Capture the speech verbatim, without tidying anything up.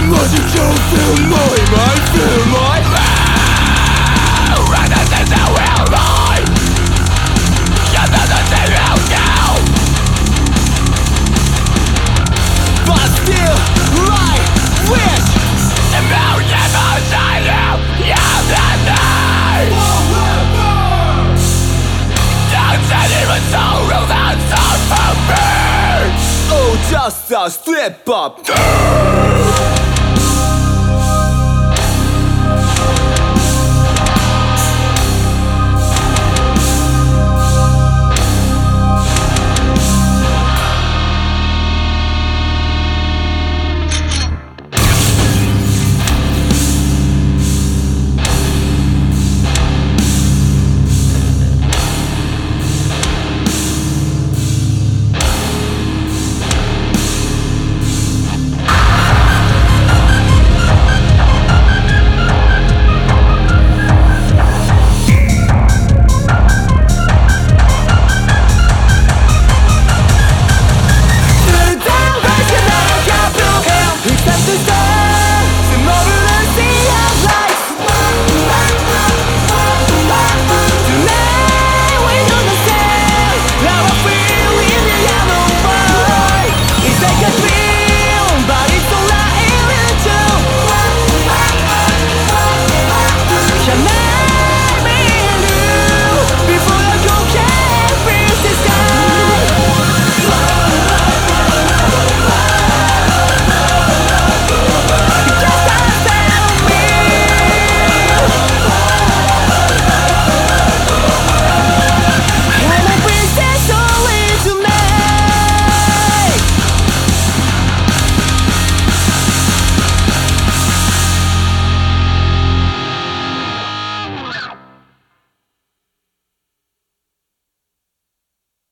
But you don't feel my mind, feel my love. Rather than the will lie. You're not the same out now. But still, I wish about never die now. You're the night. Don't even sorrow that's all for me. Oh, just a strip up.